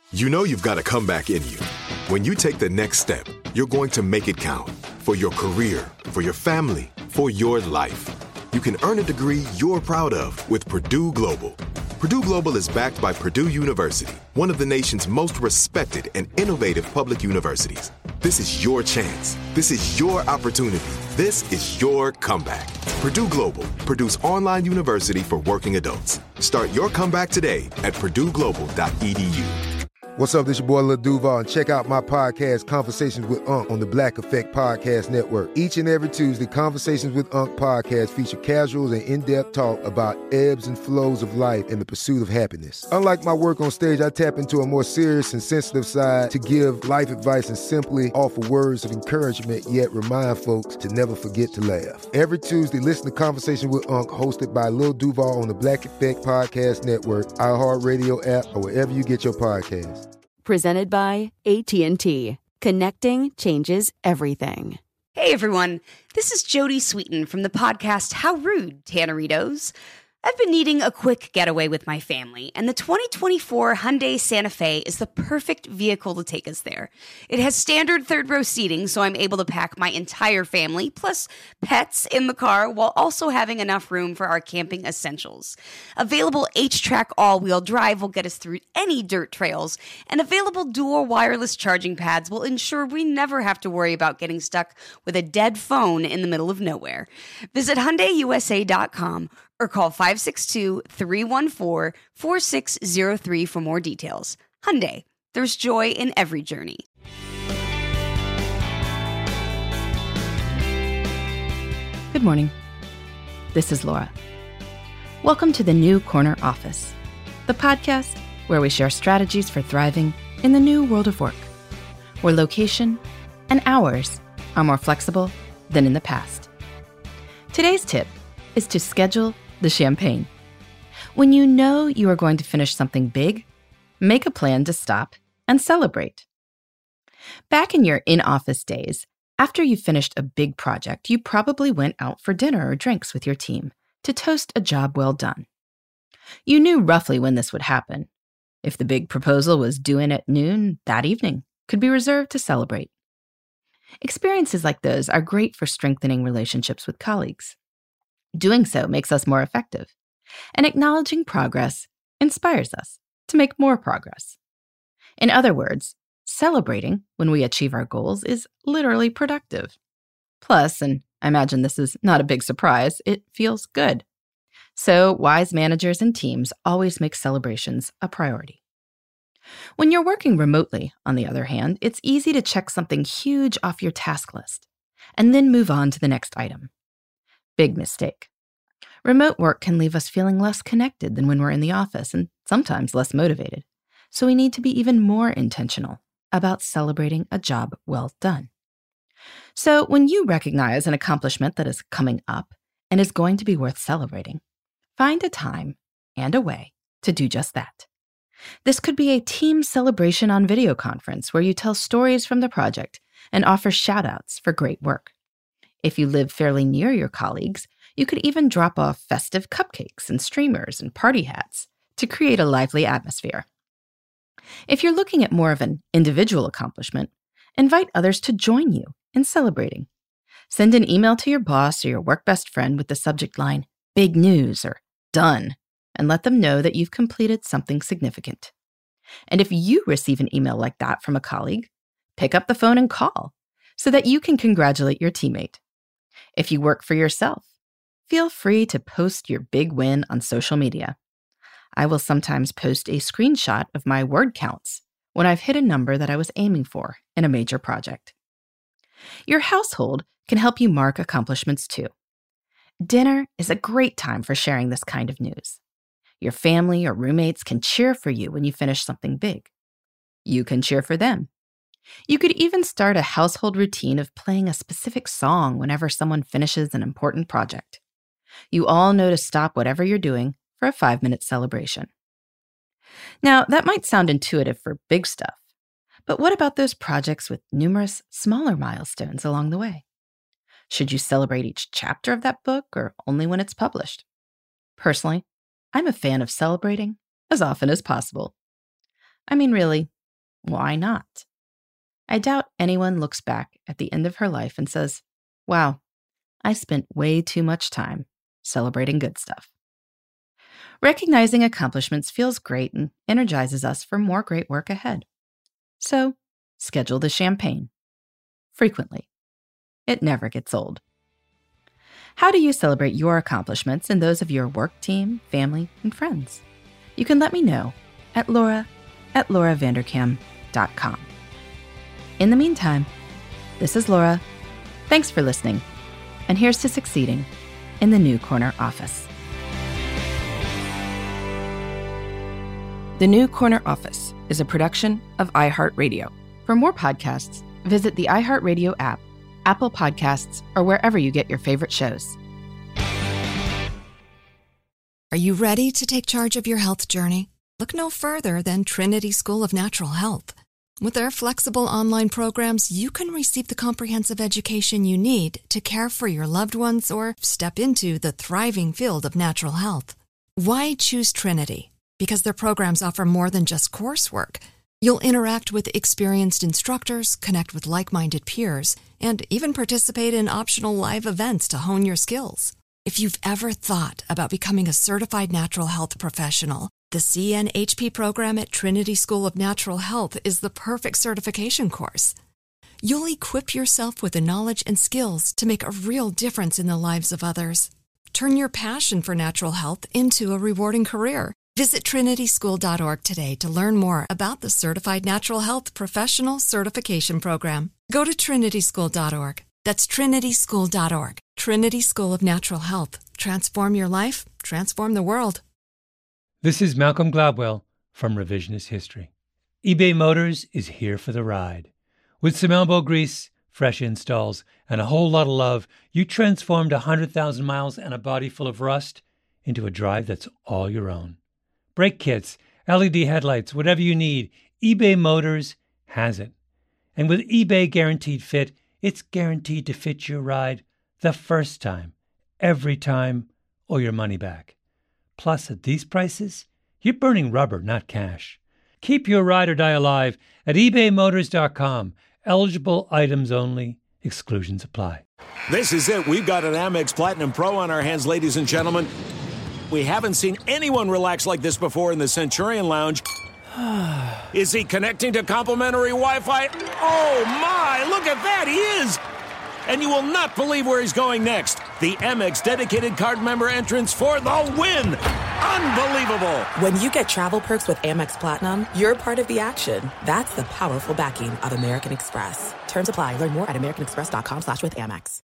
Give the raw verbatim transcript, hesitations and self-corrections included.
You know you've got a comeback in you. When you take the next step, you're going to make it count. For your career, for your family, for your life. You can earn a degree you're proud of with Purdue Global. Purdue Global is backed by Purdue University, one of the nation's most respected and innovative public universities. This is your chance. This is your opportunity. This is your comeback. Purdue Global, Purdue's online university for working adults. Start your comeback today at purdue global dot e d u. What's up, this your boy Lil Duval, and check out my podcast, Conversations with Unc, on the Black Effect Podcast Network. Each and every Tuesday, Conversations with Unc podcast feature casuals and in-depth talk about ebbs and flows of life and the pursuit of happiness. Unlike my work on stage, I tap into a more serious and sensitive side to give life advice and simply offer words of encouragement, yet remind folks to never forget to laugh. Every Tuesday, listen to Conversation with Unc, hosted by Lil Duval on the Black Effect Podcast Network, iHeartRadio app, or wherever you get your podcasts. Presented by A T and T. Connecting changes everything. Hey everyone, this is Jodie Sweetin from the podcast How Rude, Tanneritos. I've been needing a quick getaway with my family, and the twenty twenty-four Hyundai Santa Fe is the perfect vehicle to take us there. It has standard third-row seating, so I'm able to pack my entire family, plus pets, in the car, while also having enough room for our camping essentials. Available H-Track all-wheel drive will get us through any dirt trails, and available dual wireless charging pads will ensure we never have to worry about getting stuck with a dead phone in the middle of nowhere. Visit Hyundai U S A dot com or call five six two, three one four, four six zero three for more details. Hyundai, there's joy in every journey. Good morning. This is Laura. Welcome to the New Corner Office, the podcast where we share strategies for thriving in the new world of work, where location and hours are more flexible than in the past. Today's tip is to schedule the champagne. When you know you are going to finish something big, make a plan to stop and celebrate. Back in your in-office days, after you finished a big project, you probably went out for dinner or drinks with your team to toast a job well done. You knew roughly when this would happen. If the big proposal was due in at noon, that evening could be reserved to celebrate. Experiences like those are great for strengthening relationships with colleagues. Doing so makes us more effective, and acknowledging progress inspires us to make more progress. In other words, celebrating when we achieve our goals is literally productive. Plus, and I imagine this is not a big surprise, it feels good. So wise managers and teams always make celebrations a priority. When you're working remotely, on the other hand, it's easy to check something huge off your task list and then move on to the next item. Big mistake. Remote work can leave us feeling less connected than when we're in the office and sometimes less motivated. So we need to be even more intentional about celebrating a job well done. So when you recognize an accomplishment that is coming up and is going to be worth celebrating, find a time and a way to do just that. This could be a team celebration on video conference where you tell stories from the project and offer shout-outs for great work. If you live fairly near your colleagues, you could even drop off festive cupcakes and streamers and party hats to create a lively atmosphere. If you're looking at more of an individual accomplishment, invite others to join you in celebrating. Send an email to your boss or your work best friend with the subject line, "Big news" or "Done," and let them know that you've completed something significant. And if you receive an email like that from a colleague, pick up the phone and call so that you can congratulate your teammate. If you work for yourself, feel free to post your big win on social media. I will sometimes post a screenshot of my word counts when I've hit a number that I was aiming for in a major project. Your household can help you mark accomplishments too. Dinner is a great time for sharing this kind of news. Your family or roommates can cheer for you when you finish something big. You can cheer for them. You could even start a household routine of playing a specific song whenever someone finishes an important project. You all know to stop whatever you're doing for a five-minute celebration. Now, that might sound intuitive for big stuff, but what about those projects with numerous smaller milestones along the way? Should you celebrate each chapter of that book or only when it's published? Personally, I'm a fan of celebrating as often as possible. I mean, really, why not? I doubt anyone looks back at the end of her life and says, wow, I spent way too much time celebrating good stuff. Recognizing accomplishments feels great and energizes us for more great work ahead. So, schedule the champagne. Frequently. It never gets old. How do you celebrate your accomplishments and those of your work team, family, and friends? You can let me know at Laura at laura vanderkam dot com. In the meantime, this is Laura. Thanks for listening, and here's to succeeding in the New Corner Office. The New Corner Office is a production of iHeartRadio. For more podcasts, visit the iHeartRadio app, Apple Podcasts, or wherever you get your favorite shows. Are you ready to take charge of your health journey? Look no further than Trinity School of Natural Health. With their flexible online programs, you can receive the comprehensive education you need to care for your loved ones or step into the thriving field of natural health. Why choose Trinity? Because their programs offer more than just coursework. You'll interact with experienced instructors, connect with like-minded peers, and even participate in optional live events to hone your skills. If you've ever thought about becoming a certified natural health professional, the C N H P program at Trinity School of Natural Health is the perfect certification course. You'll equip yourself with the knowledge and skills to make a real difference in the lives of others. Turn your passion for natural health into a rewarding career. Visit trinity school dot org today to learn more about the Certified Natural Health Professional Certification Program. Go to trinity school dot org. That's trinity school dot org. Trinity School of Natural Health. Transform your life, transform the world. This is Malcolm Gladwell from Revisionist History. eBay Motors is here for the ride. With some elbow grease, fresh installs, and a whole lot of love, you transformed one hundred thousand miles and a body full of rust into a drive that's all your own. Brake kits, L E D headlights, whatever you need, eBay Motors has it. And with eBay Guaranteed Fit, it's guaranteed to fit your ride the first time, every time, or your money back. Plus, at these prices, you're burning rubber, not cash. Keep your ride or die alive at ebay motors dot com. Eligible items only. Exclusions apply. This is it. We've got an Amex Platinum Pro on our hands, ladies and gentlemen. We haven't seen anyone relax like this before in the Centurion Lounge. Is he connecting to complimentary Wi-Fi? Oh, my! Look at that! He is! And you will not believe where he's going next. The Amex dedicated card member entrance for the win! Unbelievable! When you get travel perks with Amex Platinum, you're part of the action. That's the powerful backing of American Express. Terms apply. Learn more at americanexpress.com slash with Amex.